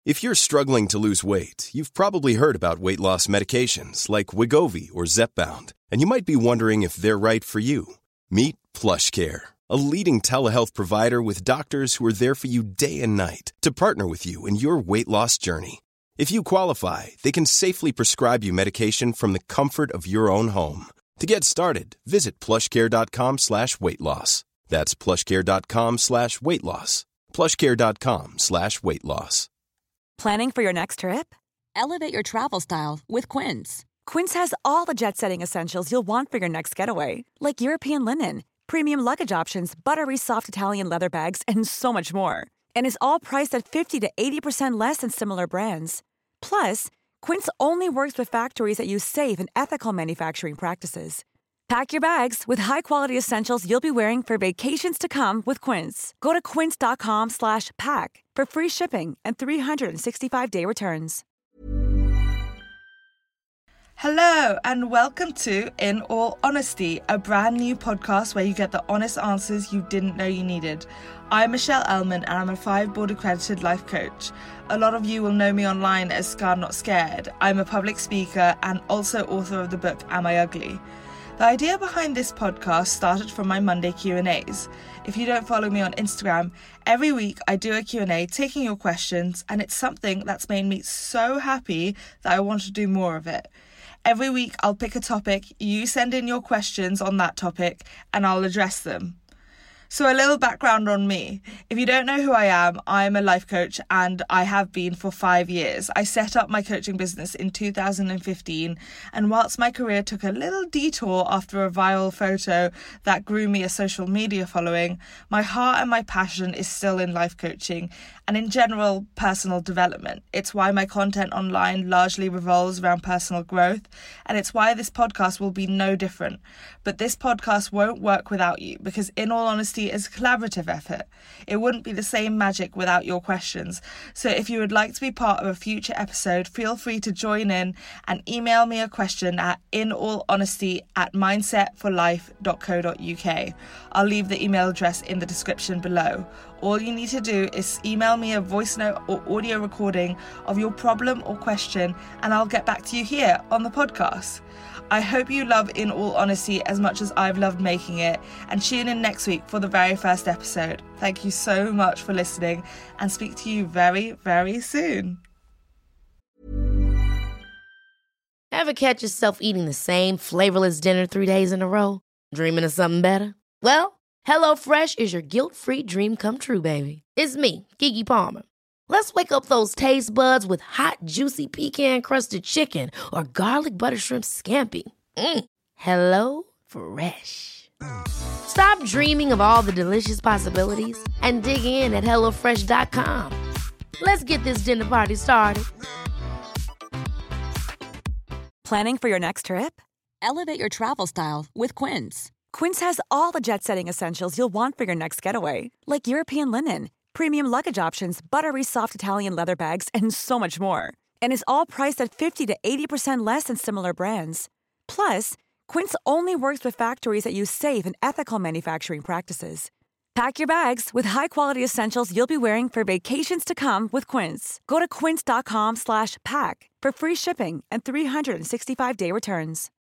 If you're struggling to lose weight, you've probably heard about weight loss medications like Wegovy or Zepbound, and you might be wondering if they're right for you. Meet PlushCare, a leading telehealth provider with doctors who are there for you day and night to partner with you in your weight loss journey. If you qualify, they can safely prescribe you medication from the comfort of your own home. To get started, visit plushcare.com/weightloss. That's plushcare.com/weightloss. plushcare.com/weightloss. Planning for your next trip? Elevate your travel style with Quince. Quince has all the jet-setting essentials you'll want for your next getaway, like European linen, premium luggage options, buttery soft Italian leather bags, and so much more. And is all priced at 50 to 80% less than similar brands. Plus, Quince only works with factories that use safe and ethical manufacturing practices. Pack your bags with high-quality essentials you'll be wearing for vacations to come with Quince. Go to quince.com/pack for free shipping and 365-day returns. Hello and welcome to In All Honesty, a brand new podcast where you get the honest answers you didn't know you needed. I'm Michelle Ellman and I'm a 5-board accredited life coach. A lot of you will know me online as Scarred Not Scared. I'm a public speaker and also author of the book Am I Ugly? The idea behind this podcast started from my Monday Q&As. If you don't follow me on Instagram, every week I do a Q&A taking your questions, and it's something that's made me so happy that I want to do more of it. Every week I'll pick a topic, you send in your questions on that topic, and I'll address them. So a little background on me. If you don't know who I am, I'm a life coach and I have been for 5 years. I set up my coaching business in 2015, and whilst my career took a little detour after a viral photo that grew me a social media following, my heart and my passion is still in life coaching and in general personal development. It's why my content online largely revolves around personal growth, and it's why this podcast will be no different. But this podcast won't work without you, because in all honesty, it's a collaborative effort. It wouldn't be the same magic without your questions. So if you would like to be part of a future episode, feel free to join in and email me a question at inallhonesty@mindsetforlife.co.uk. I'll leave the email address in the description below. All you need to do is email me a voice note or audio recording of your problem or question, and I'll get back to you here on the podcast. I hope you love In All Honesty as much as I've loved making it, and tune in next week for the very first episode. Thank you so much for listening, and speak to you very, very soon. Ever catch yourself eating the same flavorless dinner 3 days in a row? Dreaming of something better? Well, HelloFresh is your guilt-free dream come true, baby. It's me, Keke Palmer. Let's wake up those taste buds with hot, juicy pecan-crusted chicken or garlic butter shrimp scampi. Hello Fresh. Stop dreaming of all the delicious possibilities and dig in at HelloFresh.com. Let's get this dinner party started. Planning for your next trip? Elevate your travel style with Quince. Quince has all the jet-setting essentials you'll want for your next getaway, like European linen, premium luggage options, buttery soft Italian leather bags, and so much more. And is all priced at 50 to 80% less than similar brands. Plus, Quince only works with factories that use safe and ethical manufacturing practices. Pack your bags with high-quality essentials you'll be wearing for vacations to come with Quince. Go to quince.com/pack for free shipping and 365-day returns.